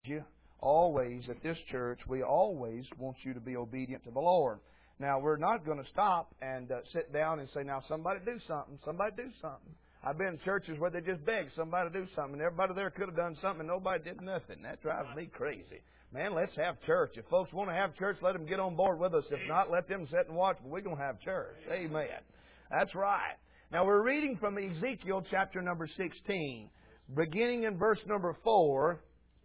you. Always, at this church, we always want you to be obedient to the Lord. Now, we're not going to stop and sit down and say, now, somebody do something. Somebody do something. I've been in churches where they just beg somebody to do something. And everybody there could have done something and nobody did nothing. That drives me crazy. Man, let's have church. If folks want to have church, let them get on board with us. If not, let them sit and watch. But we're going to have church. Amen. That's right. Now, we're reading from Ezekiel chapter number 16, beginning in verse number 4,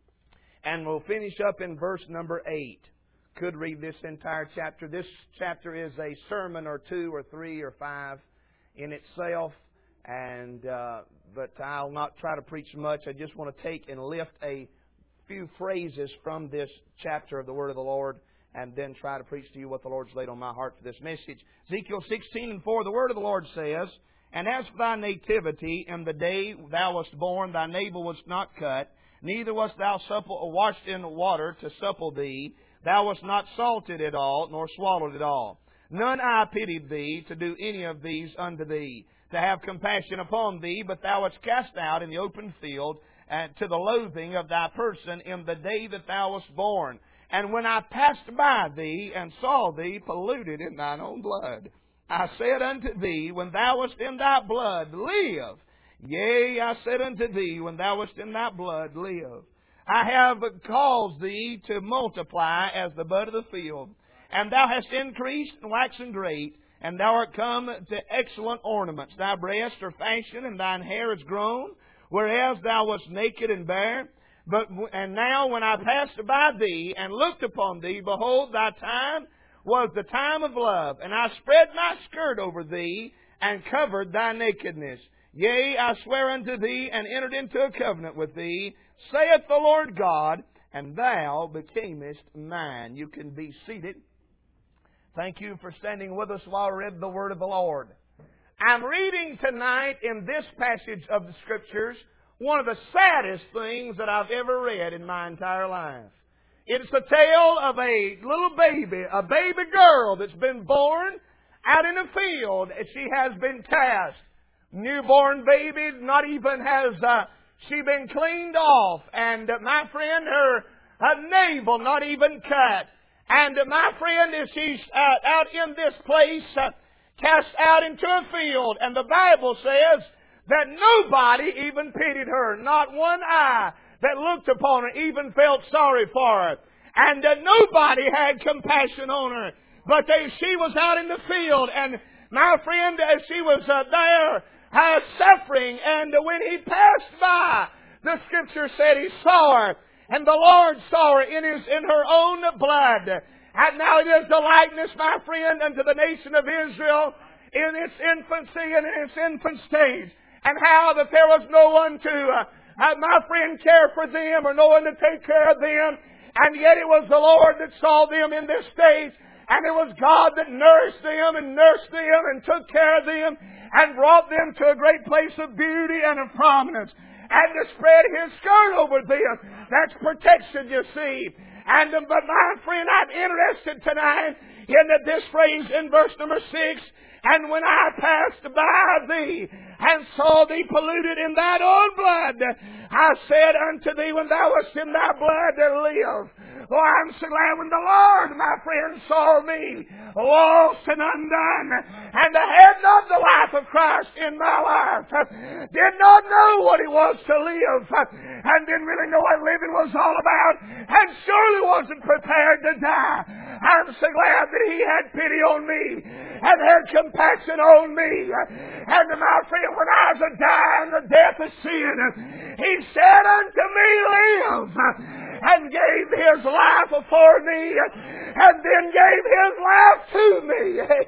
and we'll finish up in verse number 8. Could read this entire chapter. This chapter is a sermon or 2 or 3 or 5 in itself, and but I'll not try to preach much. I just want to take and lift a few phrases from this chapter of the Word of the Lord, and then try to preach to you what the Lord's laid on my heart for this message. Ezekiel 16:4, the Word of the Lord says, "And as for thy nativity, in the day thou wast born, thy navel was not cut, neither wast thou washed in water to supple thee. Thou wast not salted at all, nor swallowed at all. None eye pitied thee to do any of these unto thee, to have compassion upon thee, but thou wast cast out in the open field, and to the loathing of thy person in the day that thou wast born. And when I passed by thee, and saw thee polluted in thine own blood, I said unto thee, when thou wast in thy blood, live. Yea, I said unto thee, when thou wast in thy blood, live. I have caused thee to multiply as the bud of the field, and thou hast increased and waxen great, and thou art come to excellent ornaments. Thy breasts are fashioned, and thine hair is grown, whereas thou wast naked and bare. And now when I passed by thee, and looked upon thee, behold, thy time was the time of love, and I spread my skirt over thee, and covered thy nakedness. Yea, I swear unto thee, and entered into a covenant with thee, saith the Lord God, and thou becamest mine." You can be seated. Thank you for standing with us while I read the Word of the Lord. I'm reading tonight in this passage of the Scriptures one of the saddest things that I've ever read in my entire life. It's the tale of a little baby, a baby girl that's been born out in a field. She has been cast. Newborn baby, not even has she been cleaned off. And my friend, her navel not even cut. And my friend, she's out in this place, cast out into a field. And the Bible says that nobody even pitied her. Not one eye that looked upon her even felt sorry for her. And nobody had compassion on her. But she was out in the field. And my friend, she was there suffering. And when he passed by, the Scripture said he saw her. And the Lord saw her in her own blood. And now it is the likeness, my friend, unto the nation of Israel in its infancy and in its infant stage. And how that there was no one to, my friend, care for them, or no one to take care of them. And yet it was the Lord that saw them in this stage. And it was God that nourished them and took care of them and brought them to a great place of beauty and of prominence. And to spread His skirt over them. That's protection, you see. And but my friend, I'm interested tonight in this phrase in verse number 6. And when I passed by thee and saw thee polluted in thine own blood, I said unto thee, when thou wast in thy blood, live. Oh, I'm so glad when the Lord, my friend, saw me lost and undone, and I had not the life of Christ in my life, did not know what it was to live, and didn't really know what living was all about, and surely wasn't prepared to die. I'm so glad that He had pity on me and had compassion on me. And my friend, when I was dying the death of sin, He said unto me, live, and gave His life for me, and then gave His life to me.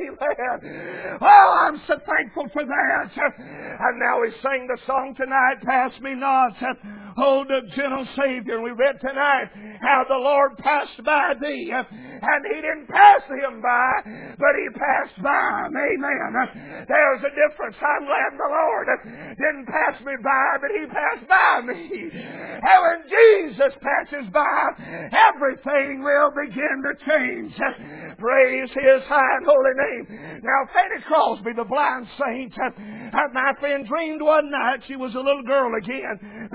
Amen. Oh, I'm so thankful for that. And now we sing the song tonight, Pass Me Not, O Gentle Savior. And we read tonight how the Lord passed by thee, and He didn't pass him by, but He passed by. Amen. There's a difference. I'm glad the Lord didn't pass me by, but He passed by me. And when Jesus passes by, everything will begin to change. Praise His high and holy name. Now, Fanny Crosby, the blind saint, my friend, dreamed one night she was a little girl again, back in the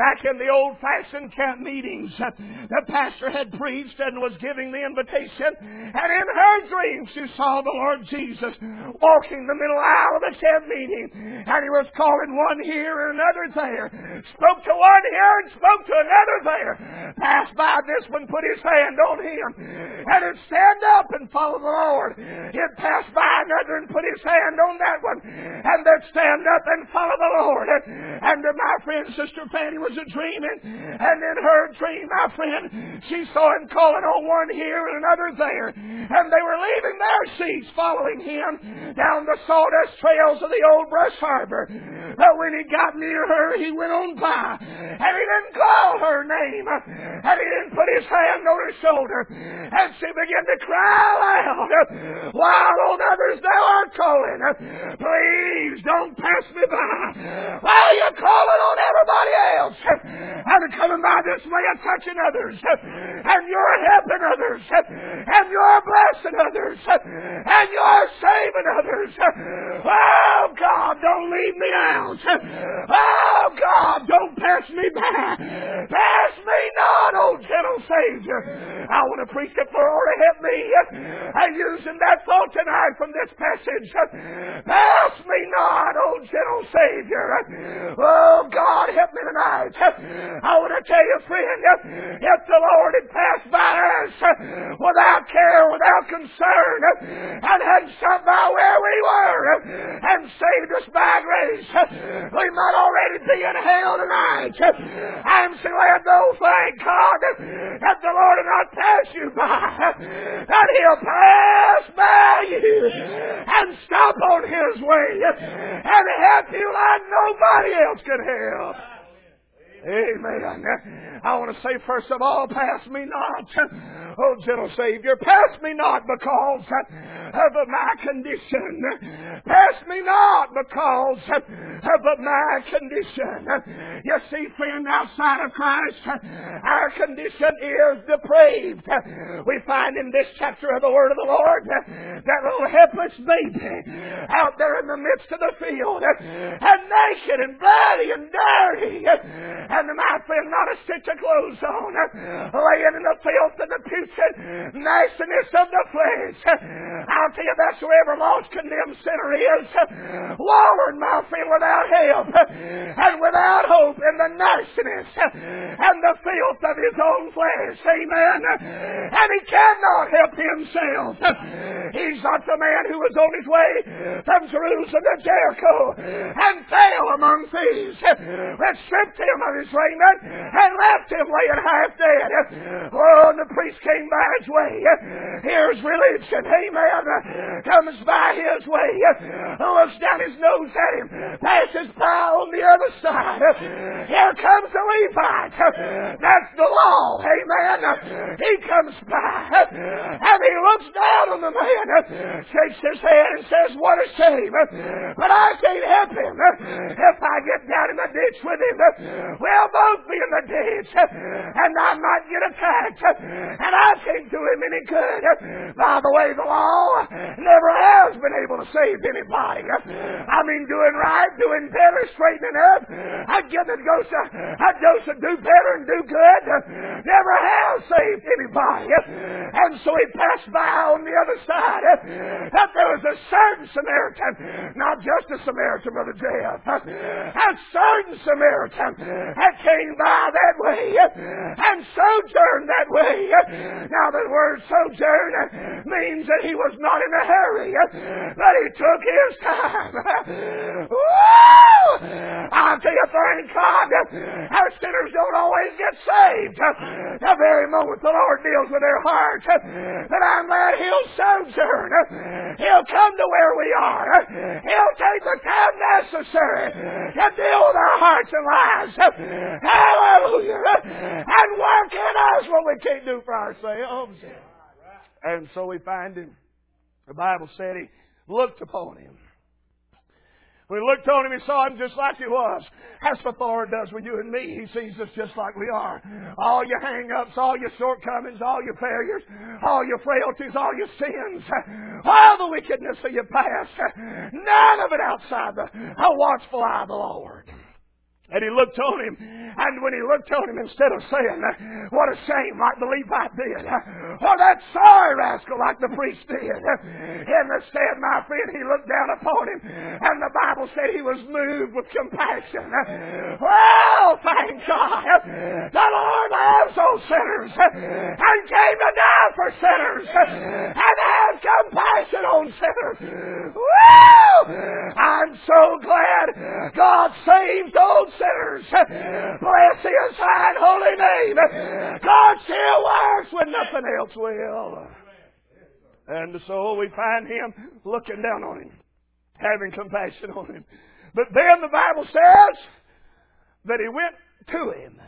the old-fashioned camp meetings. The pastor had preached and was giving the invitation, and in her dream she saw the Lord Jesus walking the middle aisle of the camp meeting, and He was calling one here and another there. Spoke to one here and spoke to another there. Passed by this one, put his hand on him, and he'd stand up and follow the Lord. He'd pass by another and put his hand on that one, and they'd stand up and follow the Lord. And my friend, Sister Fanny, was dreaming, and in her dream, my friend, she saw him calling on one here and another there, and they were leaving their seats following him down the sawdust trails of the old Brush Harbor. But when he got near her, he went on by, and he didn't call her name, and he didn't put his hand on her shoulder, and she began to cry aloud, while on others thou art calling, please don't pass me by, while you're calling on everybody else, and coming by this way and touching others, and you're helping others, and you're blessing others, and you're saving others. Oh God, don't leave me out. Oh God, don't pass me by. Pass me not, oh gentle Savior. I want to preach it for all to help me. And using that thought tonight from this passage, pass me not, oh gentle Savior. Oh God, help me tonight. I want to tell you, friend, if the Lord had passed by us without care, without concern, and had stopped by where we were and saved us by grace, we might already be in hell tonight. I'm so glad, though, thank God, that the Lord will not pass you by, that He'll pass by you and stop on His way and help you like nobody else could help. Amen. I want to say, first of all, pass me not, oh gentle Savior. Pass me not because of my condition. Pass me not because of my condition. You see, friend, outside of Christ, our condition is depraved. We find in this chapter of the Word of the Lord that little helpless baby out there in the midst of the field, and naked and bloody and dirty, and my friend, not a stitch of clothes on, laying in the filth and the putrid nastiness of the flesh. I'll tell you, that's where every lost, condemned sinner is, wallowing, my friend, without help and without hope in the nastiness and the filth of his own flesh. Amen. And he cannot help himself. He's not the man who was on his way from Jerusalem to Jericho and fell among thieves, which stripped him of his raiment and left him laying half dead. Oh, and the priest came by his way. Here's religion. Amen. Comes by his way. Looks down his nose at him. Passes by on the other side. Here comes the Levite. That's the law. Amen. He comes by and he looks down on the man, shakes his head and says, what a shame. But I can't help him. If I get down in the ditch with him, we'll both be in the ditch, and I might get attacked, and I can't do him any good. By the way, the law never has been able to save anybody. I mean, doing right, doing better, straightening up, getting a dose of do better and do good, never has saved anybody. And so he passed by on the other side, that there was a certain Samaritan, not just a Samaritan, Brother Jeff, a certain Samaritan that came by that way and sojourned that way. Now the word sojourn means that he was not in a hurry, but he took his time. Woo! I'll tell you, thank God, our sinners don't always get saved the very moment the Lord deals with their heart. But I'm glad He'll sojourn. He'll come to where we are. He'll take the time necessary to deal with our hearts and lives. Hallelujah. And work in us what we can't do for ourselves. And so we find him. The Bible said he looked upon him. When he looked on him, he saw him just like he was. That's what the Lord does with you and me. He sees us just like we are. All your hang-ups, all your shortcomings, all your failures, all your frailties, all your sins, all the wickedness of your past, none of it outside the watchful eye of the Lord. And he looked on him, and when he looked on him, instead of saying, what a shame, like the Levite did, or that sorry rascal like the priest did, instead, my friend, he looked down upon him, and the Bible said he was moved with compassion. Well, thank God, the Lord loves those sinners, and came to die for sinners, and has compassion on sinners. Well, I'm so glad God saved those sinners. Bless His high and holy name. God still works when nothing else will. And so we find Him looking down on him, having compassion on him. But then the Bible says that He went to him.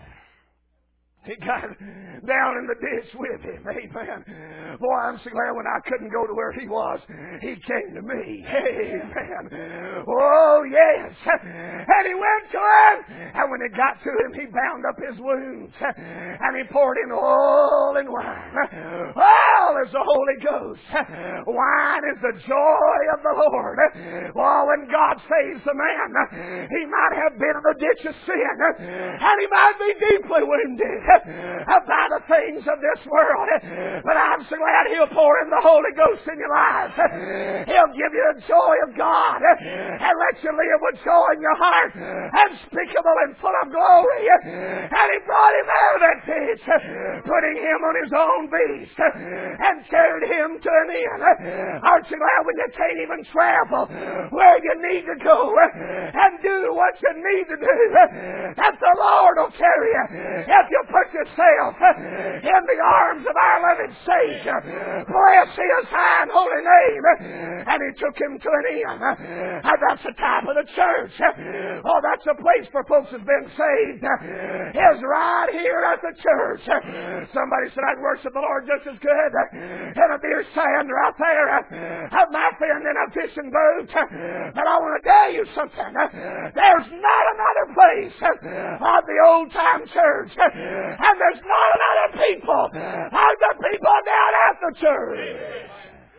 He got down in the ditch with him. Amen. Boy, I'm so glad when I couldn't go to where he was, he came to me. Amen. Oh, yes. And he went to him. And when he got to him, he bound up his wounds. And he poured in oil and wine. Oh, there's the Holy Ghost. Wine is the joy of the Lord. Well, when God saves a man, he might have been in the ditch of sin. And he might be deeply wounded by the things of this world. But I'm so glad He'll pour in the Holy Ghost in your life. He'll give you the joy of God and let you live with joy in your heart, unspeakable and full of glory. And He brought him out of that ditch, putting him on his own beast, and carried him to an inn. Aren't you glad when you can't even travel where you need to go and do what you need to do, that the Lord will carry you if you put yourself in the arms of our loving Savior. Bless His high and holy name. And He took him to an inn. And that's the type of the church. Oh, that's a place for folks who's been saved. Is right here at the church. Somebody said, I'd worship the Lord just as good in a deer stand right there at my friend in a fishing boat. But I want to tell you something. There's not another place of the old time church. And there's not another people like the people down at the church.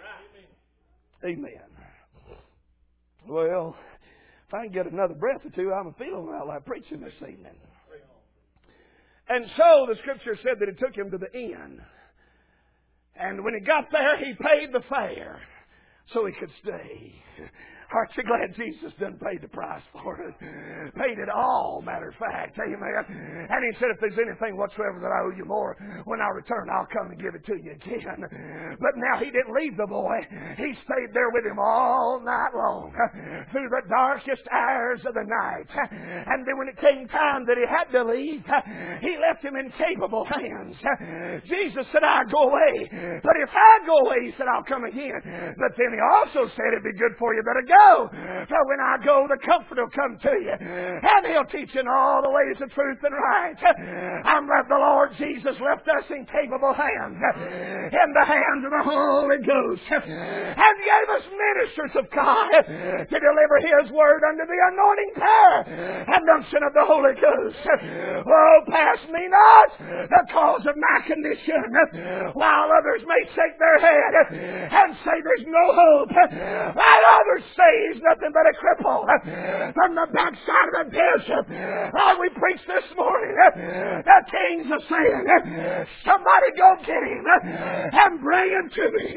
Amen. Well, if I can get another breath or two, I'm feeling like preaching this evening. And so the Scripture said that He took him to the inn. And when he got there, he paid the fare so he could stay. Aren't you glad Jesus done paid the price for it? Paid it all, matter of fact. Amen. And He said, if there's anything whatsoever that I owe you more, when I return, I'll come and give it to you again. But now He didn't leave the boy. He stayed there with him all night long, through the darkest hours of the night. And then when it came time that he had to leave, He left him in capable hands. Jesus said, I'll go away. But if I go away, He said, I'll come again. But then He also said, it'd be good for you better go. For when I go, the Comforter will come to you, and He'll teach you in all the ways of truth and right. I'm glad the Lord Jesus left us in capable hands, in the hands of the Holy Ghost, and gave us ministers of God to deliver His word under the anointing power and unction of the Holy Ghost. Oh, pass me not the cause of my condition, while others may shake their head and say there's no hope, while others say he's nothing but a cripple from the backside of the desert. Oh, we preached this morning. The kings are saying, somebody go get him and bring him to me.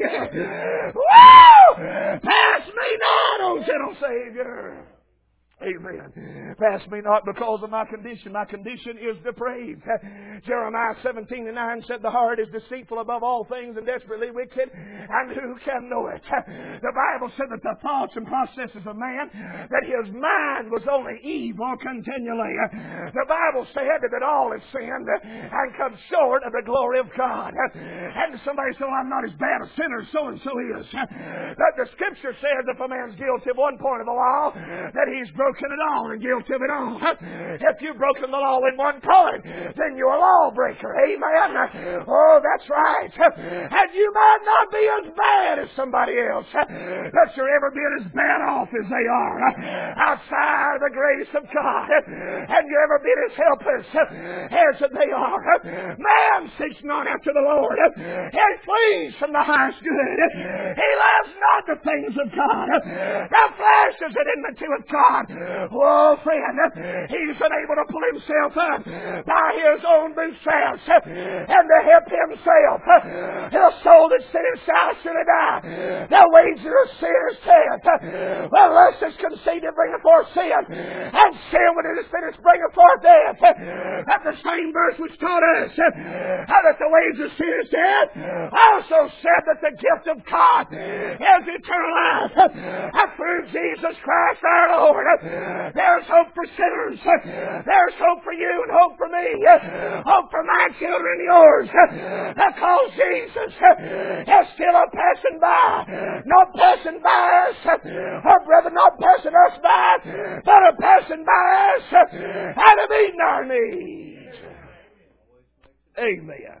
Woo! Pass me not, O gentle Savior. Amen. Pass me not because of my condition. My condition is depraved. Jeremiah 17:9 said, the heart is deceitful above all things and desperately wicked, and who can know it? The Bible said that the thoughts and processes of man, that his mind was only evil continually. The Bible said that all have sinned and come short of the glory of God. And somebody said, well, I'm not as bad a sinner as so-and-so is. But the Scripture says if a man's guilty of one point of the law, that he's broken it all and guilty of it all. If you've broken the law in one point, then you're a lawbreaker. Amen. Oh, that's right. And you might not be as bad as somebody else, but you're every bit as bad off as they are outside the grace of God. And you're every bit as helpless as they are. Man seeks not after the Lord. He flees from the highest good. He loves not the things of God. The flesh is at enmity with God. Oh, friend, he's unable to pull himself up by his own bootstraps and to help himself. The soul that sinneth shall surely die. The wages of sin is death. Well, lust is conceived and bringeth forth sin, and sin when it is finished bringeth forth death. That the same verse which taught us that the wages of sin is death also said that the gift of God is eternal life through Jesus Christ our Lord. There's hope for sinners. There's hope for you and hope for me. Hope for my children and yours. Because Jesus is still a passing by. Not passing by us, or brother, not passing us by, but a passing by us and of meeting our needs. Amen.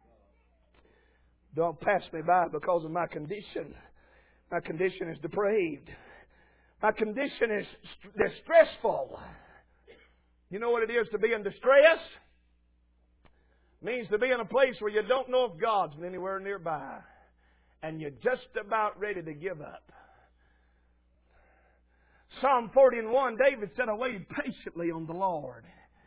Don't pass me by because of my condition. My condition is depraved. My condition is distressful. You know what it is to be in distress? It means to be in a place where you don't know if God's anywhere nearby. And you're just about ready to give up. Psalm 40:1, David said, I waited patiently on the Lord.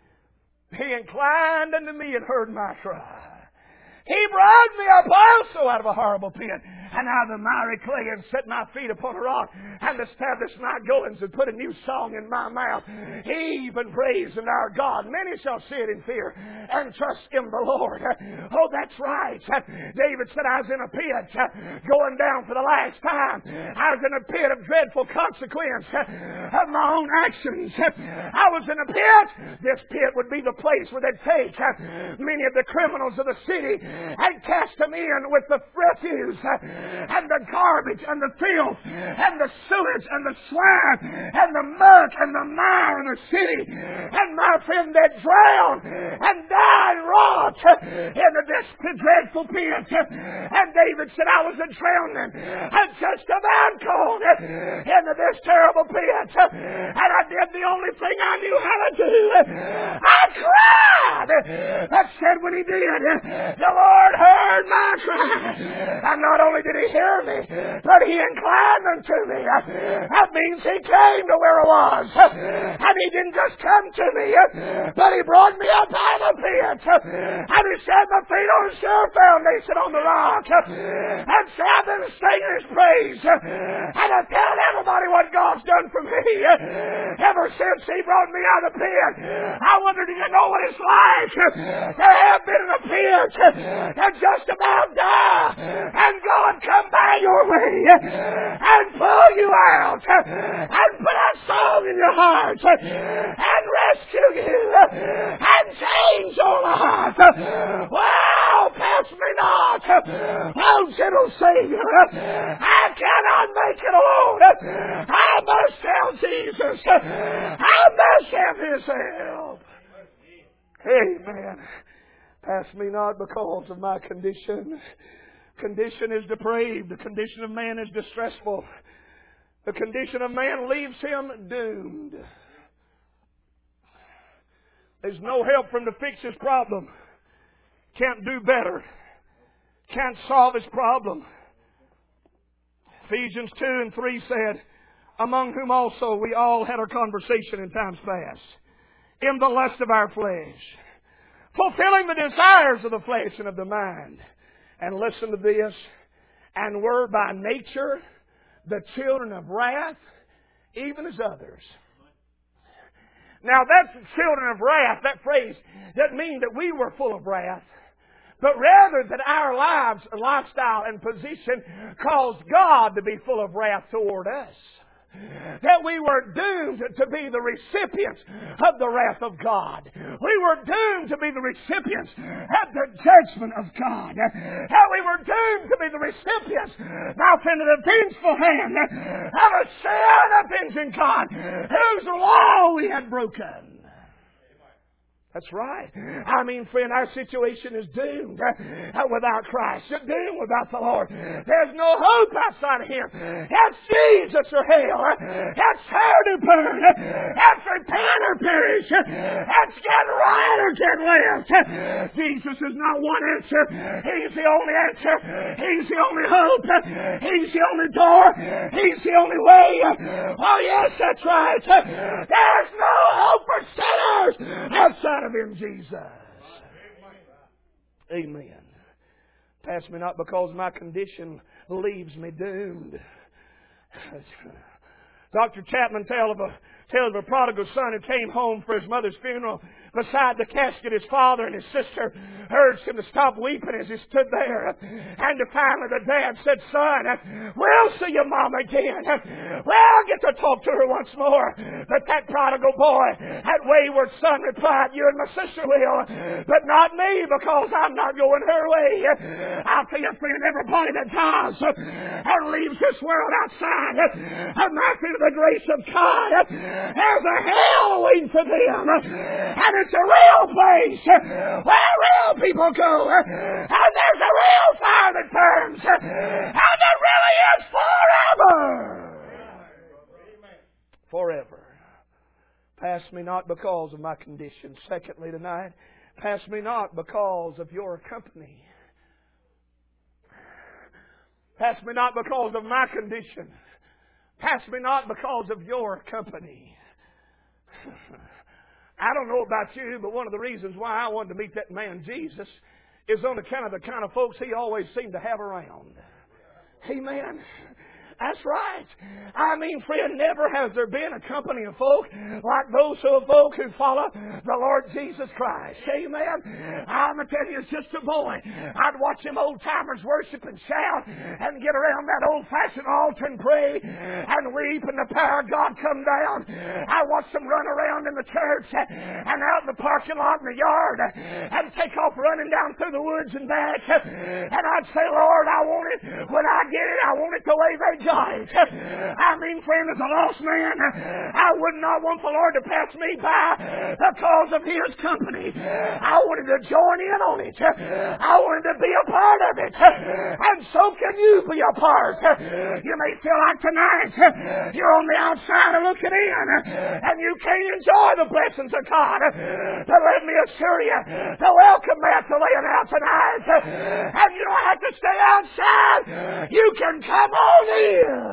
He inclined unto me and heard my cry. He brought me up also out of a horrible pit, and out of the miry clay, and set my feet upon a rock, and established my goings, and put a new song in my mouth, even praise in our God. Many shall see it in fear, and trust in the Lord. Oh, that's right. David said, I was in a pit, going down for the last time. I was in a pit of dreadful consequence of my own actions. I was in a pit. This pit would be the place where they'd take many of the criminals of the city and cast them in with the refuse and the garbage and the filth and the sewage and the slime and the muck and the mire in the city. And my friend, they'd drown and die and rot into this dreadful pit. And David said, I was a drowning and just about caught into this terrible pit. And I did the only thing I knew how to do. I cried. That said, when he did, the Lord heard my cry. And not only did he hear me, but he inclined unto me. That means he came to where I was. And he didn't just come to me, but he brought me up out of the pit. And he set my feet on a sure foundation on the rock. And so I've been singing his praise. And I tell everybody what God's done for me. Ever since he brought me out of the pit, I wonder, do you know what it's like to have been in a pit and just about die, and God come by your way and pull you out and put a song in your heart and rescue you and change your life? Wow, pass me not, oh gentle Savior. I cannot make it alone. I must have Jesus. I must have His help. Amen. Pass me not because of my condition. Condition is depraved. The condition of man is distressful. The condition of man leaves him doomed. There's no help from to fix his problem. Can't do better. Can't solve his problem. Ephesians 2:3 said, among whom also we all had our conversation in times past, in the lust of our flesh, fulfilling the desires of the flesh and of the mind. And listen to this. And were by nature the children of wrath, even as others. Now that's children of wrath. That phrase doesn't mean that we were full of wrath, but rather that our lives, lifestyle, and position caused God to be full of wrath toward us. That we were doomed to be the recipients of the wrath of God. We were doomed to be the recipients of the judgment of God. That we were doomed to be the recipients, now friend, of the vengeful hand of a sin avenging God, whose law we had broken. That's right. I mean, friend, our situation is doomed without Christ. It's doomed without the Lord. There's no hope outside of Him. That's Jesus or hell. That's hell to burn. That's repent or perish. That's get right or get left. Jesus is not one answer. He's the only answer. He's the only hope. He's the only door. He's the only way. Oh, yes, that's right. There's no hope for sinners outside of Him, Jesus. Amen. Pass me not because my condition leaves me doomed. Dr. Chapman tells of a prodigal son who came home for his mother's funeral. Beside the casket, his father and his sister urged him to stop weeping as he stood there. And finally the dad said, "Son, we'll see your mom again. We'll get to talk to her once more." But that prodigal boy, that wayward son replied, "You and my sister will, but not me, because I'm not going her way." I'll tell you, friend, everybody that dies and leaves this world outside of nothing of the grace of God, there's a hell waiting for them. And it's a real place where real people go. And there's a real fire that burns. And it really is forever. Forever. Pass me not because of my condition. Secondly tonight, pass me not because of your company. Pass me not because of my condition. Pass me not because of your company. I don't know about you, but one of the reasons why I wanted to meet that man Jesus is on account of the kind of folks he always seemed to have around. Amen. That's right. I mean, friend, never has there been a company of folk like those folk who follow the Lord Jesus Christ. Amen. I'm going to tell you, as just a boy, I'd watch them old-timers worship and shout and get around that old-fashioned altar and pray and weep and the power of God come down. I watched them run around in the church and out in the parking lot in the yard and take off running down through the woods and back. And I'd say, "Lord, I want it. When I get it, I want it the way they got it." I mean, friend, as a lost man, I would not want the Lord to pass me by because of His company. I wanted to join in on it. I wanted to be a part of it. And so can you be a part. You may feel like tonight you're on the outside looking in and you can't enjoy the blessings of God. But let me assure you, the welcome mat to laying out tonight. And you don't have to stay outside. You can come on in.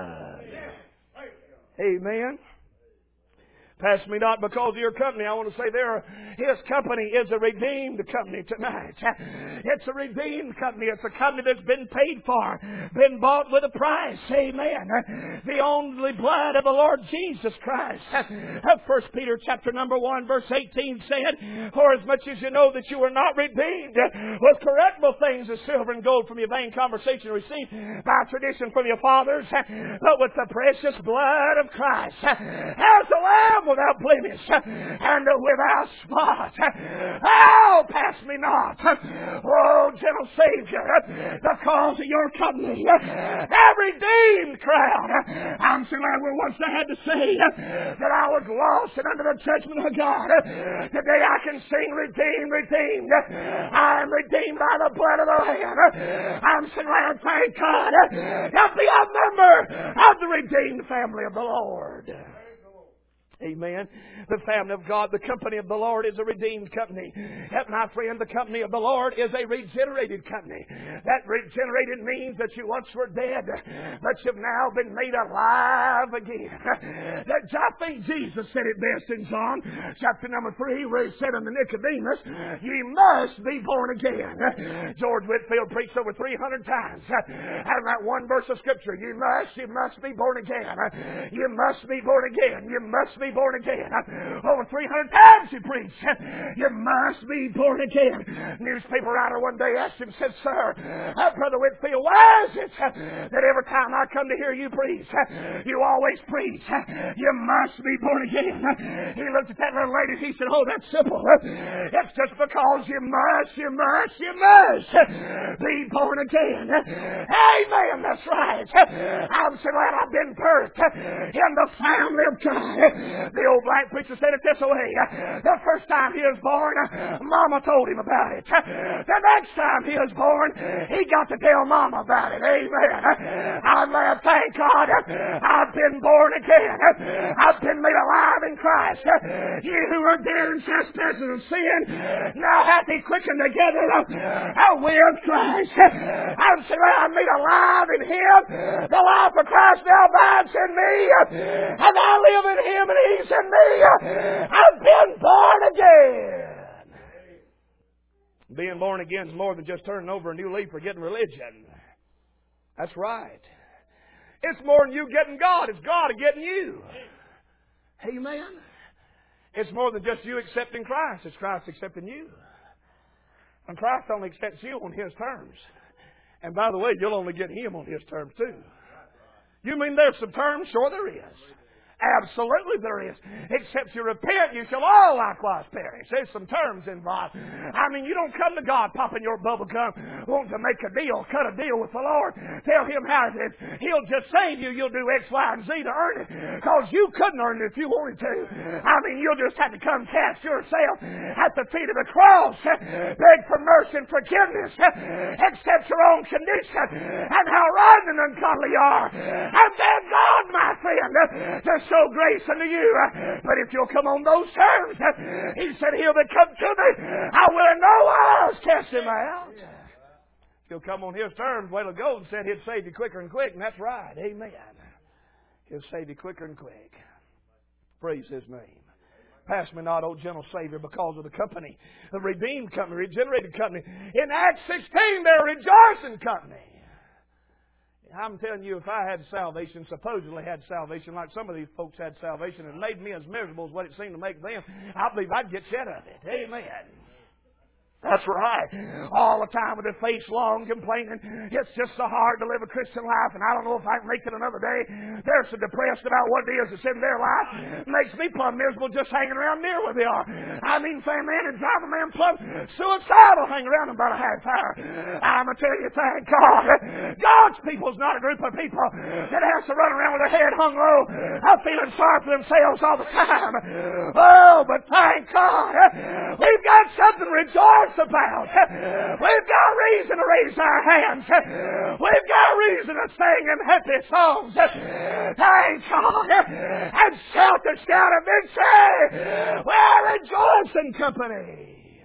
Amen. Pass me not because of your company. I want to say His company is a redeemed company tonight. It's a redeemed company. It's a company that's been paid for, been bought with a price. Amen. The only blood of the Lord Jesus Christ. 1 Peter chapter number 1 verse 18 said, "For as much as you know that you were not redeemed with corruptible things as silver and gold from your vain conversation received by tradition from your fathers, but with the precious blood of Christ, as the Lamb without blemish and without spot. Oh, pass me not, oh, gentle Savior, because of your company. That redeemed crowd. I'm so glad we once I had to say that I was lost and under the judgment of God. Today I can sing redeemed, redeemed. I am redeemed by the blood of the Lamb. I'm so glad, thank God, to be a member of the redeemed family of the Lord. Amen. The family of God, the company of the Lord is a redeemed company. My friend, the company of the Lord is a regenerated company. That regenerated means that you once were dead, but you've now been made alive again. I think Jesus said it best in John chapter number 3, where He said unto Nicodemus, "Ye must be born again." George Whitefield preached over 300 times out of that one verse of Scripture. You must be born again. You must be born again. You must be born again. Over 300 times he preached. You must be born again. Newspaper writer one day asked him, said, "Sir, Brother Whitefield, why is it that every time I come to hear you preach, you always preach, you must be born again?" He looked at that little lady and he said, "Oh, that's simple. It's just because you must be born again." Amen, that's right. I'm so glad I've been birthed in the family of God. The old black preacher said it this way. The first time he was born, Mama told him about it. The next time he was born, he got to tell Mama about it. Amen. I'm glad, thank God, I've been born again. I've been made alive in Christ. You who were dead in trespasses and sin, now hath He quickened together with Christ. I'm made alive in Him. The life of Christ now abides in me, and I live in Him, and He's in me. I've been born again. Being born again is more than just turning over a new leaf or getting religion. That's right. It's more than you getting God. It's God getting you. Amen. It's more than just you accepting Christ. It's Christ accepting you. And Christ only accepts you on His terms. And by the way, you'll only get Him on His terms too. You mean there's some terms? Sure there is. Absolutely there is. Except you repent, you shall all likewise perish. There's some terms involved. I mean, you don't come to God popping your bubble gum, wanting to make a deal, cut a deal with the Lord. Tell Him how it is. He'll just save you. You'll do X, Y, and Z to earn it. Because you couldn't earn it if you wanted to. I mean, you'll just have to come cast yourself at the feet of the cross. Beg for mercy and forgiveness. Accept your own condition and how rotten and ungodly you are. And then God, my friend, to show grace unto you. But if you'll come on those terms, He said, He'll that come to me, I will in no wise cast him out. If you'll come on His terms, Wayland Golden said He'd save you quicker and quick, and that's right. Amen. He'll save you quicker and quick. Praise His name. Pass me not, O gentle Savior, because of the company, the redeemed company, regenerated company. In Acts 16, they're rejoicing company. I'm telling you, if I had salvation, supposedly had salvation, like some of these folks had salvation, and made me as miserable as what it seemed to make them, I believe I'd get shut of it. Amen. That's right. All the time with their face long complaining. It's just so hard to live a Christian life, and I don't know if I can make it another day. They're so depressed about what it is that's in their life. It makes me plumb miserable just hanging around near where they are. I mean, man, and drive a man plumb suicidal hanging around them about a half hour. I'm going to tell you, thank God. God's people's not a group of people that has to run around with their head hung low, feeling sorry for themselves all the time. Oh, but thank God. We've got something to rejoice about. We've got reason to raise our hands. We've got reason to sing in happy songs. Thank God. And shout the shout of victory. We're rejoicing company.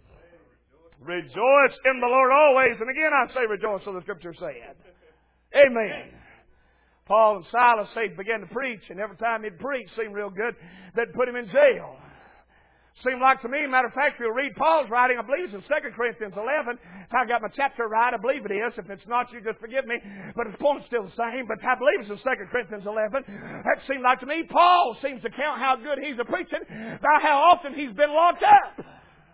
Rejoice in the Lord always. And again I say rejoice, so the Scripture said. Amen. Paul and Silas, they began to preach, and every time he'd preach, seemed real good, they'd put him in jail. Seemed like to me, matter of fact, if you'll read Paul's writing, I believe it's in 2 Corinthians 11. If I got my chapter right, I believe it is. If it's not, you just forgive me. But the point's still the same. But I believe it's in 2 Corinthians 11. That seemed like to me, Paul seems to count how good he's a preaching by how often he's been locked up.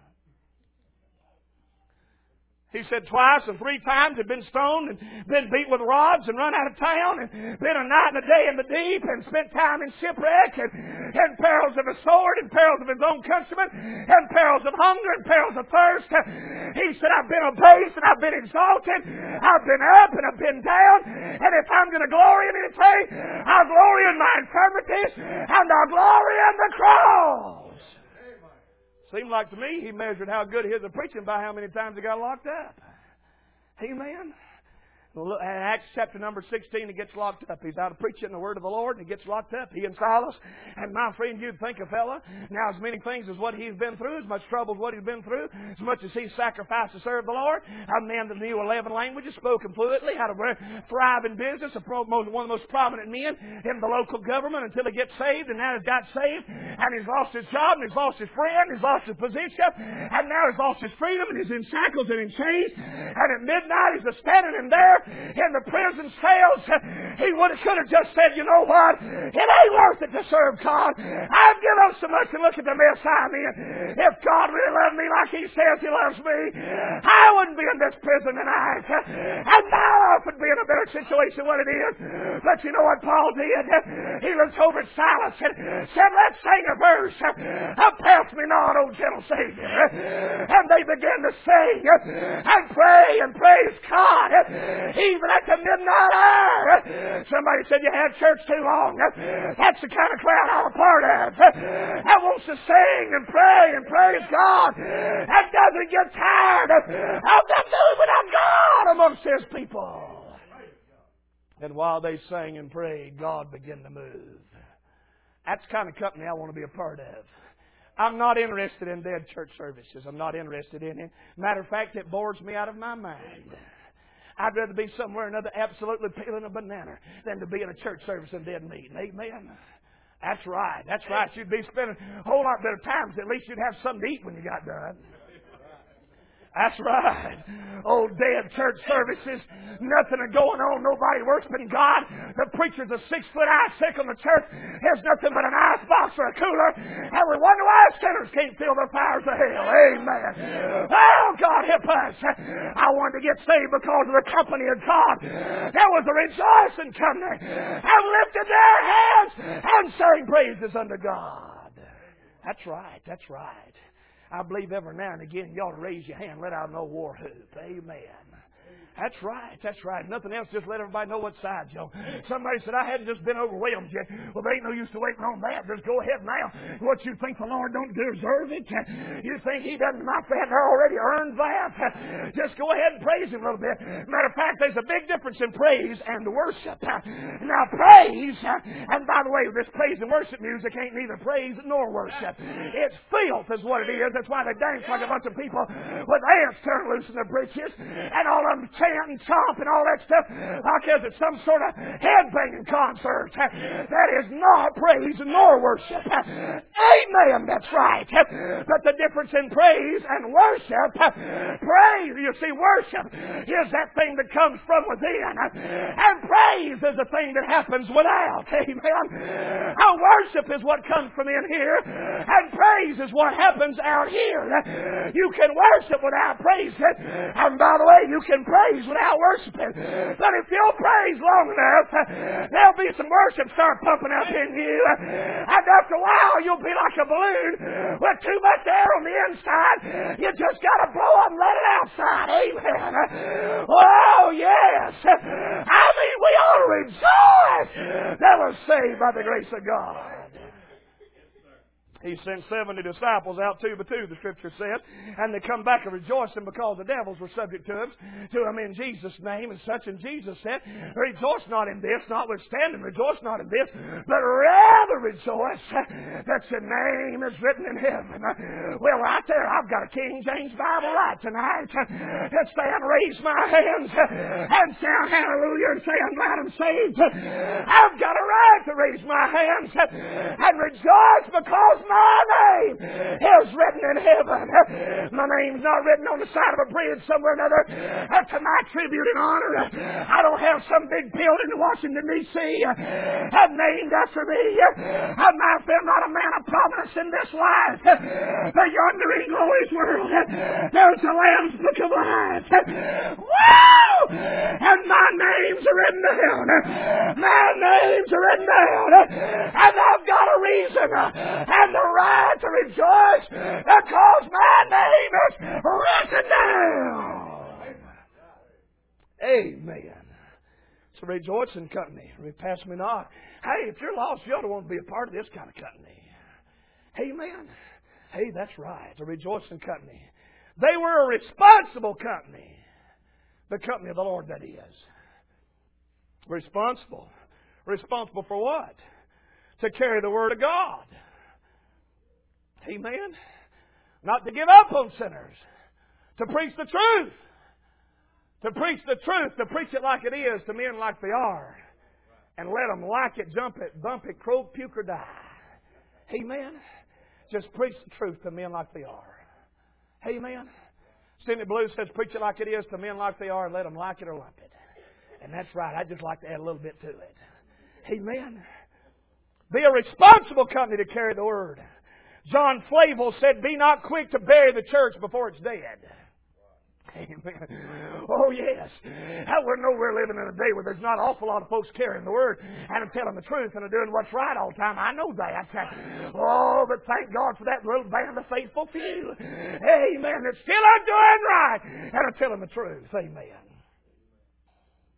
He said twice and 3 times had been stoned and been beat with rods and run out of town and been a night and a day in the deep and spent time in shipwreck and perils of the sword and perils of his own countrymen and perils of hunger and perils of thirst. He said, I've been abased and I've been exalted. I've been up and I've been down. And if I'm going to glory in anything, I'll glory in my infirmities and I'll glory in the cross. Seemed like to me he measured how good he is at preaching by how many times he got locked up. Amen. Acts chapter number 16, he gets locked up. He's out preaching the word of the Lord, and he gets locked up. He and Silas. And my friend, you'd think a fella, now as many things as what he's been through, as much trouble as what he's been through, as much as he's sacrificed to serve the Lord, a man that knew 11 languages, spoken fluently, had a thrive in business, one of the most prominent men in the local government until he gets saved, and now he's got saved, and he's lost his job, and he's lost his friend, he's lost his position, and now he's lost his freedom, and he's in shackles and in chains, and at midnight he's standing in there in the prison cells. He could have just said, you know what? It ain't worth it to serve God. I've given up so much and look at the mess I'm in. If God really loved me like He says He loves me, I wouldn't be in this prison tonight. And now I would be in a better situation than it is. But you know what Paul did? He looked over at Silas and said, let's sing a verse. Pass me not, O gentle Savior. And they began to sing and pray and praise God. Even at the midnight hour. Somebody said you had church too long. That's the kind of crowd I'm a part of. That wants to sing and pray and praise God. That doesn't get tired of the movement of God amongst His people. And while they sang and prayed, God began to move. That's the kind of company I want to be a part of. I'm not interested in dead church services. I'm not interested in it. Matter of fact, it bores me out of my mind. I'd rather be somewhere or another absolutely peeling a banana than to be in a church service and dead meeting. Amen? That's right. That's right. You'd be spending a whole lot better times. At least you'd have something to eat when you got done. That's right. Old dead church services, nothing going on, nobody worshiping God. The preacher's a 6-foot icicle in the church. There's nothing but an ice box or a cooler. And we wonder why sinners can't feel their fires of hell. Amen. Oh, God help us. I wanted to get saved because of the company of God. There was a rejoicing company and lifted their hands and sang praises unto God. That's right. That's right. I believe every now and again you ought to raise your hand and let out an old war whoop. Amen. That's right. That's right. Nothing else. Just let everybody know what side you're on. Somebody said, I hadn't just been overwhelmed yet. Well, there ain't no use to waiting on that. Just go ahead now. What you think the Lord don't deserve it? You think He doesn't not have already earned that? Just go ahead and praise Him a little bit. Matter of fact, there's a big difference in praise and worship. Now, praise, and by the way, this praise and worship music ain't neither praise nor worship. It's filth is what it is. That's why they dance like a bunch of people with ants turned loose in their breeches and all of them chant and chomp and all that stuff like as it's some sort of headbanging concert. That is not praise nor worship. Amen, that's right. But the difference in praise and worship, praise, you see, worship is that thing that comes from within, and praise is the thing that happens without. Amen. Our worship is what comes from in here, and praise is what happens out here. You can worship without praising, and by the way, you can praise without worshiping. But if you'll praise long enough, there'll be some worship start pumping up in you. And after a while, you'll be like a balloon with too much air on the inside. You just got to blow up and let it outside. Amen. Oh, yes. I mean, we ought to rejoice that we're saved by the grace of God. He sent 70 disciples out 2 by 2, the Scripture said, and they come back and rejoicing because the devils were subject to him in Jesus' name and such. And Jesus said, rejoice not in this, notwithstanding, rejoice not in this, but rather rejoice that your name is written in heaven. Well, right there, I've got a King James Bible right tonight. Let's stand, raise my hands, and shout hallelujah and say, I'm glad I'm saved. I've got a right to raise my hands and rejoice because my name is written in heaven. My name's not written on the side of a bridge somewhere or another to my tribute and honor. I don't have some big building in Washington, D.C. named after me. I'm not a man of prominence in this life. But yonder in glorious world, there's the Lamb's Book of Life. Woo! And my name's written down. My name's written down. And I've got a reason and the right to rejoice because my name is written down. Amen. It's a rejoicing company. Pass me not. Hey, if you're lost, you ought to want to be a part of this kind of company. Amen. Hey, that's right. A rejoicing company. They were a responsible company. The company of the Lord, that is. Responsible. Responsible for what? To carry the Word of God. Amen. Not to give up on sinners. To preach the truth. To preach the truth. To preach it like it is to men like they are. And let them like it, jump it, bump it, croak, puke, or die. Amen. Just preach the truth to men like they are. Amen. Cindy Blue says, preach it like it is to men like they are and let them like it or lump it. And that's right. I'd just like to add a little bit to it. Amen. Be a responsible company to carry the Word. John Flavel said, be not quick to bury the church before it's dead. Amen. Oh, yes. We know we're living in a day where there's not an awful lot of folks carrying the Word and telling the truth and doing what's right all the time. I know that. Oh, but thank God for that little band of faithful few. Amen. That still are doing right and are telling the truth. Amen.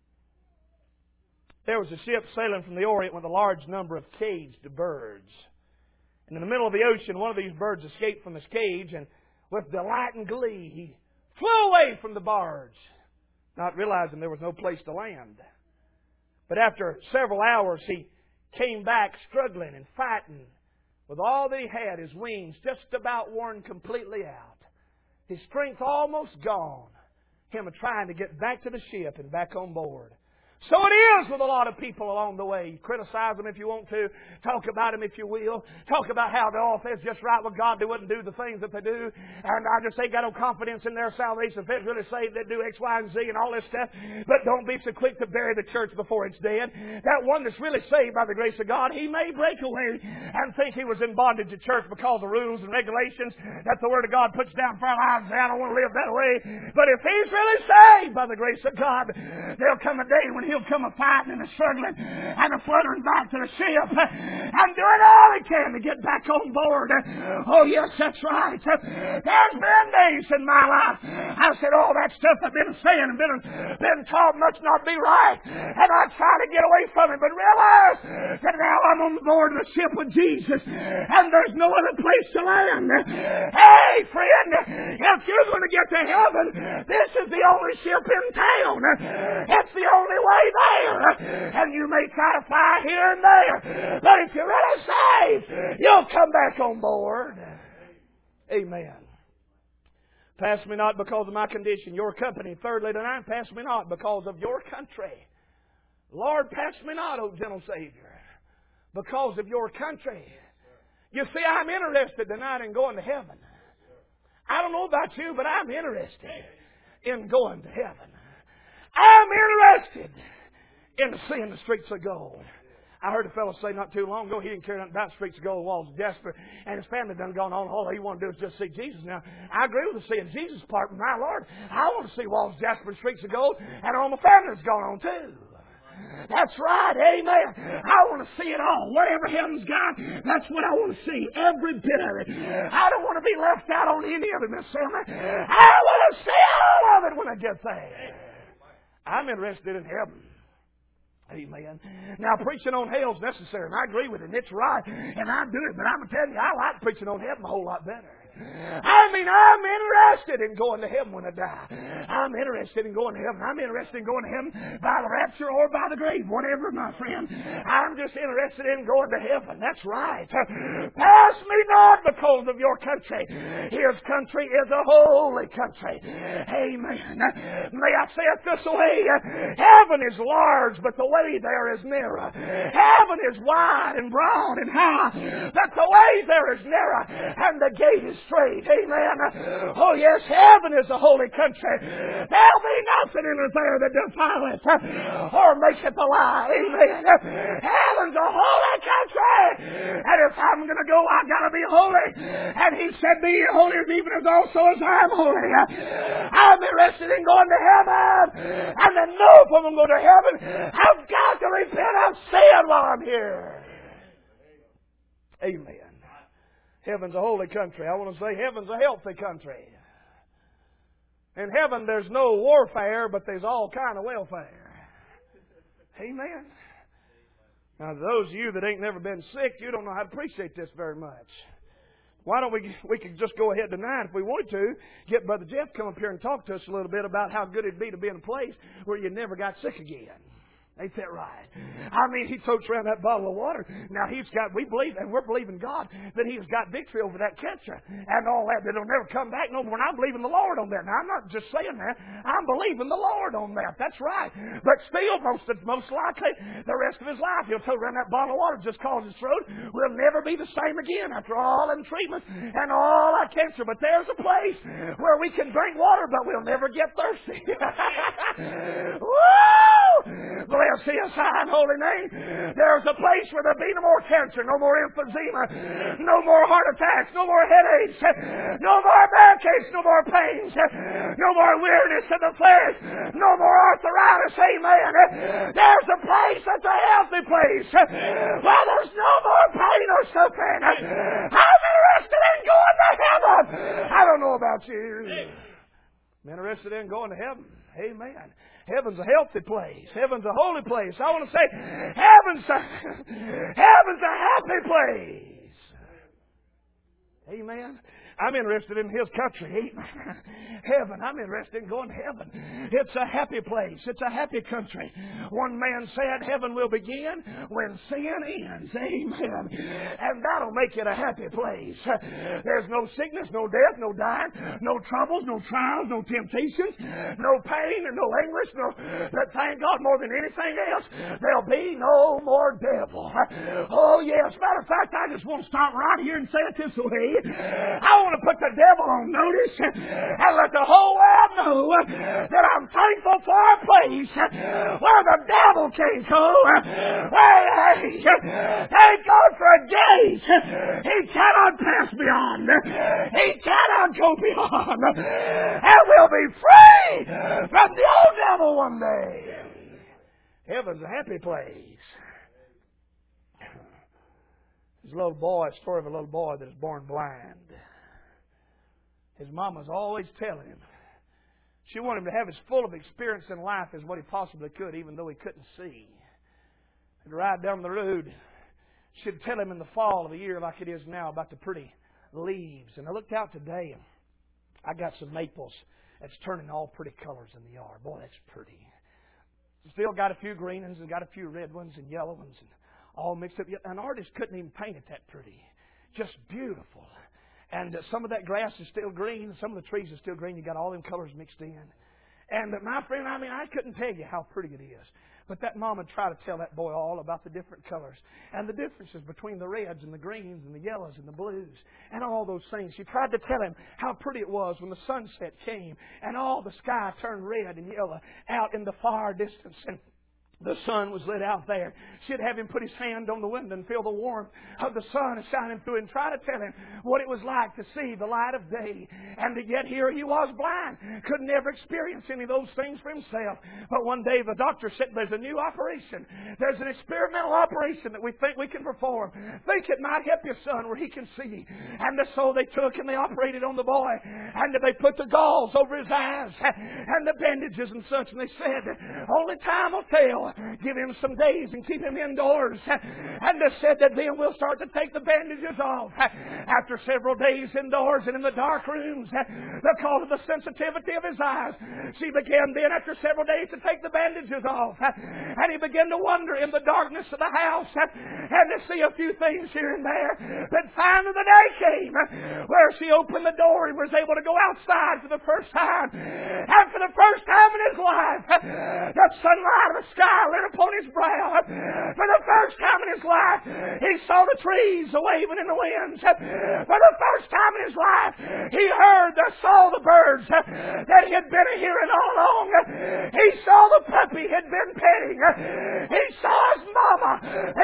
There was a ship sailing from the Orient with a large number of caged birds. And in the middle of the ocean, one of these birds escaped from his cage, and with delight and glee, he flew away from the barge, not realizing there was no place to land. But after several hours, he came back struggling and fighting. With all that he had, his wings just about worn completely out. His strength almost gone. Him trying to get back to the ship and back on board. So it is with a lot of people along the way. Criticize them if you want to. Talk about them if you will. Talk about how they're all if it's just right with God, they wouldn't do the things that they do. And I just ain't got no confidence in their salvation. If it's really saved, they do X, Y, and Z and all this stuff. But don't be so quick to bury the church before it's dead. That one that's really saved by the grace of God, he may break away and think he was in bondage to church because of rules and regulations that the Word of God puts down for our lives. I don't want to live that way. But if he's really saved by the grace of God, there'll come a day when he'll come a fighting and a struggling and a fluttering back to the ship and doing all he can to get back on board. Oh, yes, that's right. There's been days in my life I said, oh, that stuff I've been saying and been taught must not be right. And I try to get away from it, but realize that now I'm on board the ship with Jesus and there's no other place to land. Hey, friend, if you're going to get to heaven, this is the only ship in town. It's the only way there. And you may try to fly here and there, but if you're really saved, you'll come back on board. Amen. Pass me not because of my condition, your company. Thirdly tonight, pass me not because of your country. Lord, pass me not, O gentle Savior, because of your country. You see, I'm interested tonight in going to heaven. I don't know about you, but I'm interested in going to heaven. I'm interested in seeing the streets of gold. I heard a fellow say not too long ago, he didn't care nothing about streets of gold, walls of jasper, and his family done gone on. All he wanted to do is just see Jesus. Now, I agree with the seeing Jesus part, but my Lord, I want to see walls of jasper and streets of gold, and all my family's gone on too. That's right, amen. I want to see it all. Whatever heaven's got, that's what I want to see. Every bit of it. I don't want to be left out on any of it, Miss Selma. I want to see all of it when I get there. I'm interested in heaven. Amen. Now, preaching on hell is necessary, and I agree with it, and it's right, and I do it, but I'm going to tell you, I like preaching on heaven a whole lot better. I mean, I'm interested in going to heaven when I die. I'm interested in going to heaven. I'm interested in going to heaven by the rapture or by the grave, whatever, my friend. I'm just interested in going to heaven. That's right. Pass me not because of your country. His country is a holy country. Amen. May I say it this way? Heaven is large, but the way there is narrow. Heaven is wide and broad and high, but the way there is narrow, and the gate is straight. Amen. Oh yes, heaven is a holy country. There'll be nothing in it there that defileth or maketh a lie. Amen. Heaven's a holy country. And if I'm going to go, I've got to be holy. And He said, be ye holy even as also as I am holy. I'm interested in going to heaven. And to know if I'm going to go to heaven, I've got to repent of sin while I'm here. Amen. Heaven's a holy country. I want to say heaven's a healthy country. In heaven there's no warfare, but there's all kind of welfare. Amen. Now, those of you that ain't never been sick, you don't know how to appreciate this very much. Why don't we could just go ahead tonight, if we wanted to, get Brother Jeff come up here and talk to us a little bit about how good it'd be to be in a place where you never got sick again. Ain't that right? I mean, he totes around that bottle of water. Now, we believe, and we're believing God, that He's got victory over that cancer and all that it'll never come back no more. And I believe in the Lord on that. Now, I'm not just saying that. I'm believing the Lord on that. That's right. But still, most likely, the rest of his life, he'll tote around that bottle of water just cause his throat will never be the same again after all them treatments and all that cancer. But there's a place where we can drink water, but we'll never get thirsty. Woo! Bless His high and holy name. There's a place where there'll be no more cancer, no more emphysema, no more heart attacks, no more headaches, no more backaches, no more pains, no more weariness of the flesh, no more arthritis. Amen. There's a place that's a healthy place where there's no more pain or suffering. I'm interested in going to heaven. I don't know about you. I'm interested in going to heaven. Amen. Heaven's a healthy place. Heaven's a holy place. I want to say, heaven's a happy place. Amen. I'm interested in His country. Heaven. I'm interested in going to heaven. It's a happy place. It's a happy country. One man said heaven will begin when sin ends. Amen. And that'll make it a happy place. There's no sickness, no death, no dying, no troubles, no trials, no temptations, no pain and no anguish. But thank God, more than anything else, there'll be no more devil. Oh yes. Matter of fact, I just want to stop right here and say it this way. I want to put the devil on notice and let the whole world know that I'm thankful for a place where the devil can't go. Thank God for a gate He cannot pass beyond. He cannot go beyond. And we'll be free from the old devil one day. Heaven's a happy place. There's a little boy, a story of a little boy that was born blind. His mama's always telling him. She wanted him to have as full of experience in life as what he possibly could, even though he couldn't see. He'd ride down the road. She'd tell him in the fall of a year like it is now about the pretty leaves. And I looked out today and I got some maples that's turning all pretty colors in the yard. Boy, that's pretty. Still got a few green ones and got a few red ones and yellow ones and all mixed up. An artist couldn't even paint it that pretty. Just beautiful. And some of that grass is still green. Some of the trees are still green. You got all them colors mixed in. And my friend, I couldn't tell you how pretty it is. But that mom would try to tell that boy all about the different colors and the differences between the reds and the greens and the yellows and the blues and all those things. She tried to tell him how pretty it was when the sunset came and all the sky turned red and yellow out in the far distance. And the sun was lit out there. She'd have him put his hand on the window and feel the warmth of the sun shining through and try to tell him what it was like to see the light of day. And yet here he was blind. Could never experience any of those things for himself. But one day the doctor said, there's a new operation. There's an experimental operation that we think we can perform. Think it might help your son where he can see. And so they took and they operated on the boy. And they put the gauze over his eyes and the bandages and such. And they said, only time will tell. Give him some days and keep him indoors. And they said that then we'll start to take the bandages off. After several days indoors and in the dark rooms, because of the sensitivity of his eyes, she began then after several days to take the bandages off. And he began to wonder in the darkness of the house and to see a few things here and there. But finally the day came where she opened the door and was able to go outside for the first time. And for the first time in his life, the sunlight of the sky lit upon his brow. For the first time in his life, he saw the trees waving in the winds. For the first time in his life, he saw the birds that he had been hearing all along. He saw the puppy he had been petting. He saw his mama,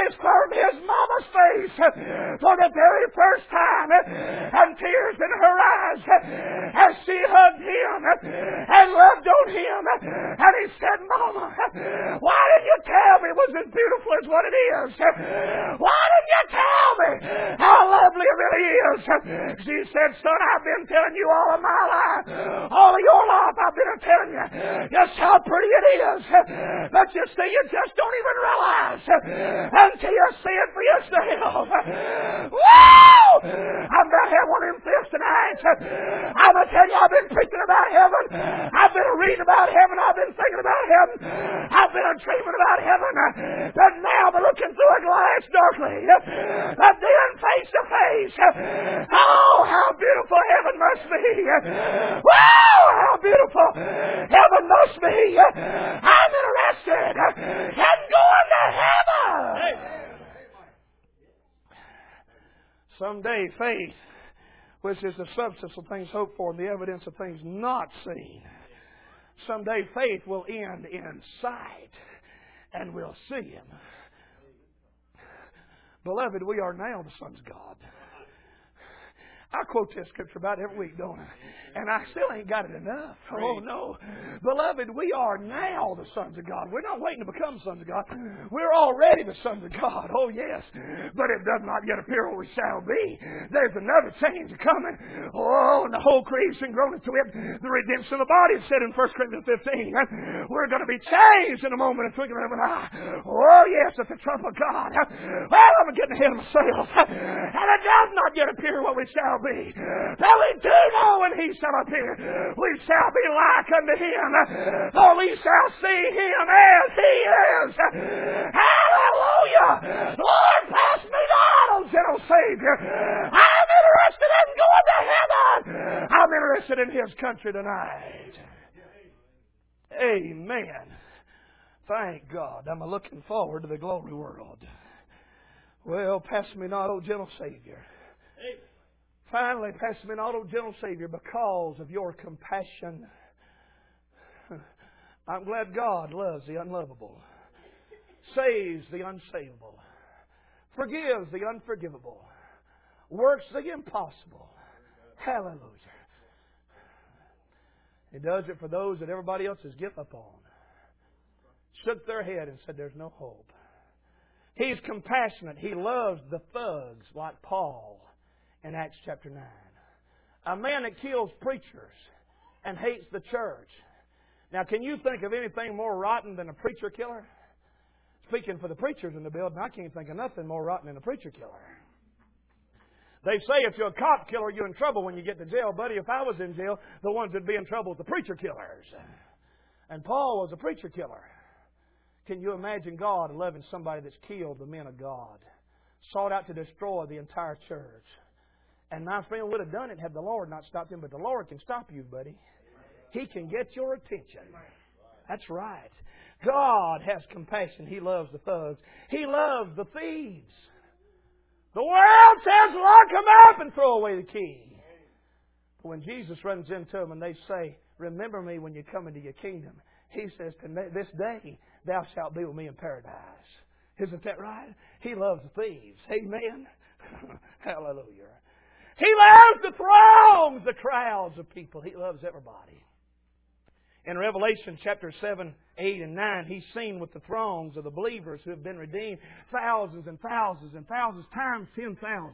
his mama's face for the very first time, and tears in her eyes as she hugged him and loved on him. And he said, Mama, why didn't you tell me it was as beautiful as what it is? Why didn't you tell me how lovely it really is? She said, son, I've been telling you all of my life. All of your life I've been telling you just how pretty it is. But you see, you just don't even realize until you see it for yourself. Woo! I've got to have one of them fists tonight. I'm going to tell you, I've been preaching about heaven. I've been reading about heaven. I've been thinking about heaven. I've been dreaming about heaven. But now I'm looking through a glass darkly. But then face to face. Oh, how beautiful heaven must be. Wow, how beautiful heaven must be. I'm interested in going to heaven. Someday faith, which is the substance of things hoped for and the evidence of things not seen. Someday faith will end in sight and we'll see Him. Beloved, we are now the sons of God. I quote this scripture about every week, don't I? And I still ain't got it enough. Oh, no. Beloved, we are now the sons of God. We're not waiting to become sons of God. We're already the sons of God. Oh, yes. But it does not yet appear what we shall be. There's another change coming. Oh, and the whole creation groaneth to it. The redemption of the body is said in 1 Corinthians 15. We're going to be changed in a moment of twinkling of an eye. Oh, yes, at the trump of God. Well, I'm getting ahead of myself. And it does not yet appear what we shall be. But we do know when He shall appear, we shall be like unto Him, for we shall see Him as He is. Hallelujah! Lord, pass me not, O gentle Savior. I'm interested in going to heaven. I'm interested in His country tonight. Amen. Thank God. I'm looking forward to the glory world. Well, pass me not, O gentle Savior. Finally, pass me not, O gentle Savior, because of your compassion. I'm glad God loves the unlovable, saves the unsavable, forgives the unforgivable, works the impossible. Hallelujah. He does it for those that everybody else has given up on. Shook their head and said, there's no hope. He's compassionate. He loves the thugs like Paul in Acts chapter 9. A man that kills preachers and hates the church. Now, can you think of anything more rotten than a preacher killer? Speaking for the preachers in the building, I can't think of nothing more rotten than a preacher killer. They say if you're a cop killer, you're in trouble when you get to jail. Buddy, if I was in jail, the ones that'd be in trouble are the preacher killers. And Paul was a preacher killer. Can you imagine God loving somebody that's killed the men of God? Sought out to destroy the entire church. And my friend would have done it had the Lord not stopped him. But the Lord can stop you, buddy. He can get your attention. That's right. God has compassion. He loves the thugs. He loves the thieves. The world says, lock them up and throw away the key. But when Jesus runs into them and they say, remember me when you come into your kingdom, He says, this day thou shalt be with me in paradise. Isn't that right? He loves the thieves. Amen. Hallelujah. He loves the throngs, the crowds of people. He loves everybody. In Revelation chapter 7, 8, and 9, He's seen with the throngs of the believers who have been redeemed, thousands and thousands and thousands times 10,000s.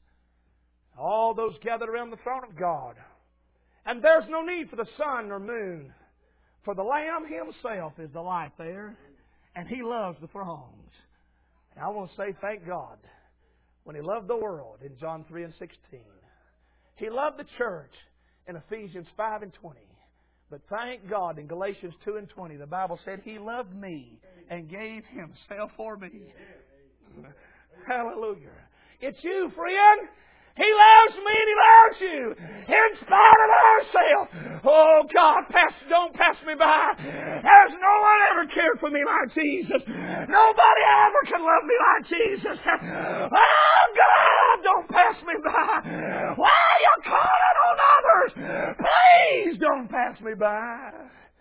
All those gathered around the throne of God. And there's no need for the sun or moon, for the Lamb Himself is the light there, and He loves the throngs. And I want to say thank God when He loved the world in John 3 and 16. He loved the church in Ephesians 5 and 20. But thank God in Galatians 2 and 20, the Bible said He loved me and gave Himself for me. Hallelujah. It's you, friend. He loves me and He loves you in spite of ourselves. Oh God, don't pass me by. There's no one ever cared for me like Jesus. Nobody ever can love me like Jesus. Oh God, don't pass me by. Why are you calling on others? Please don't pass me by.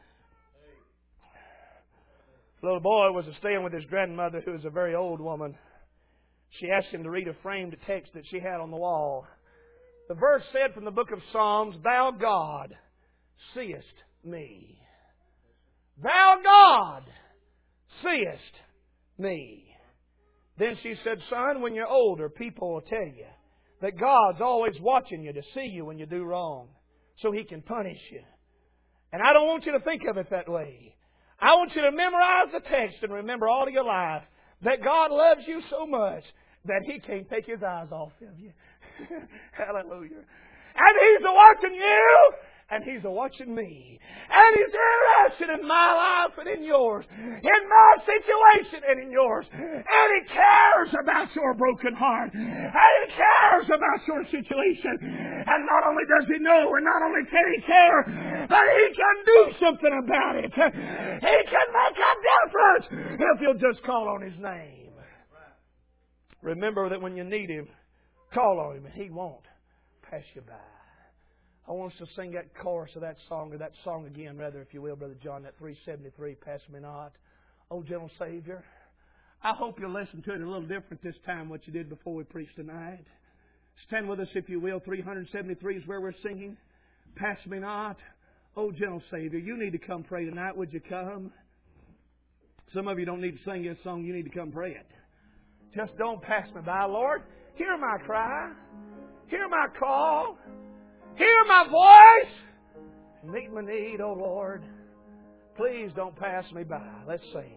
The little boy was staying with his grandmother, who was a very old woman. She asked him to read a framed text that she had on the wall. The verse said from the book of Psalms, Thou God seest me. Thou God seest me. Then she said, son, when you're older, people will tell you that God's always watching you to see you when you do wrong, so He can punish you. And I don't want you to think of it that way. I want you to memorize the text and remember all of your life that God loves you so much that He can't take His eyes off of you. Hallelujah. And He's watching you, and He's watching me. And He's interested in my life and in yours, in my situation and in yours. And He cares about your broken heart. And He cares about your situation. And not only does He know, and not only can He care, but He can do something about it. He can make a difference if you'll just call on His name. Remember that when you need Him, call on Him and He won't pass you by. I want us to sing that chorus of that song, or that song again, rather, if you will, Brother John, that 373, Pass Me Not. Oh, gentle Savior, I hope you'll listen to it a little different this time what you did before we preached tonight. Stand with us if you will. 373 is where we're singing. Pass me not, O gentle Savior. You need to come pray tonight. Would you come? Some of you don't need to sing this song. You need to come pray it. Just don't pass me by, Lord. Hear my cry. Hear my call. Hear my voice. Meet my need, O Lord. Please don't pass me by. Let's sing.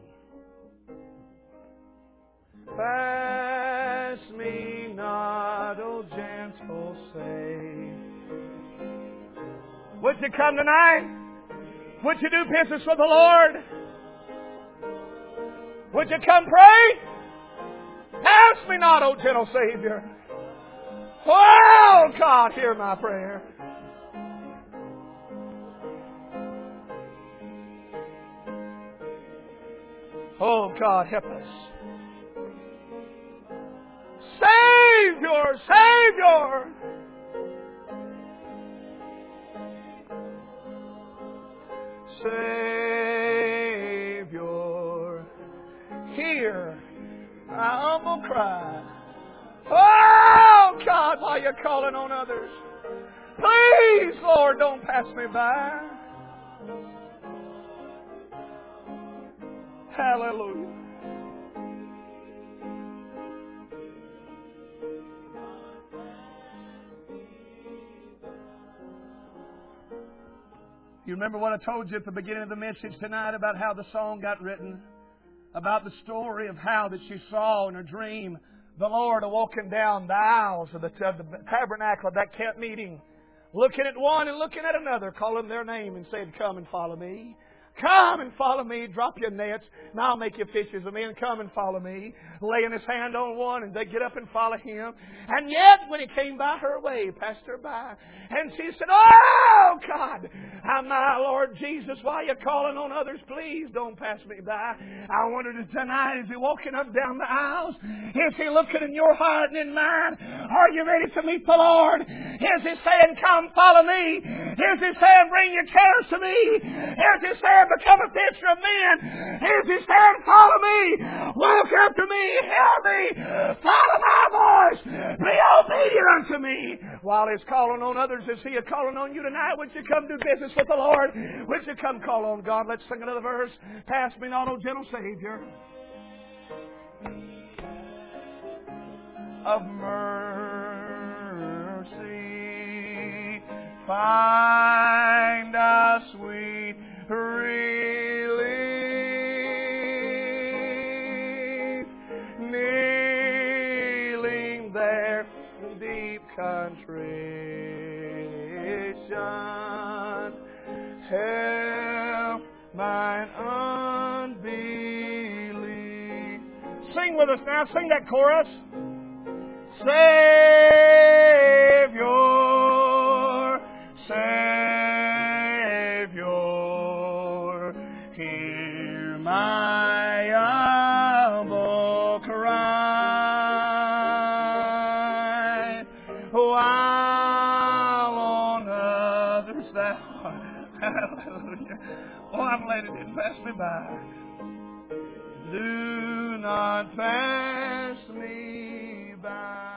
Pass me not, O gentle Savior. Would you come tonight? Would you do business with the Lord? Would you come pray? Pass me not, O gentle Savior. Oh, God, hear my prayer. Oh, God, help us. Savior, Savior. Savior, hear my humble cry. Oh, God, while you're calling on others. Please, Lord, don't pass me by. Hallelujah. You remember what I told you at the beginning of the message tonight about how the song got written? About the story of how that she saw in her dream the Lord walking down the aisles of the tabernacle of that camp meeting, looking at one and looking at another, calling their name and saying, "Come and follow me. Come and follow me. Drop your nets, and I'll make you fishers of men. Come and follow me." Laying His hand on one, and they get up and follow Him. And yet, when He came by her way, passed her by, and she said, "Oh, God, my Lord Jesus, while you're calling on others, please don't pass me by." I wondered tonight, is He walking up down the aisles? Is He looking in your heart and in mine? Are you ready to meet the Lord? Is He saying, "Come, follow me"? Is He saying, "Bring your cares to me"? Is He saying, "Become a fisher of men"? Is He saying, "Follow me, walk after me, hear me, follow my voice, be obedient unto me"? While He's calling on others, is He calling on you tonight? Would you come do business with the Lord? Would you come call on God? Let's sing another verse. Pass me not, O gentle Savior. Of mercy, find us sweet relief, kneeling there in deep contrition, help mine unbelief. Sing with us now. Sing that chorus. Savior, Savior, hear my humble cry, while on others thou art. Hallelujah. Oh, I'm glad it didn't pass me by. Do not pass me by.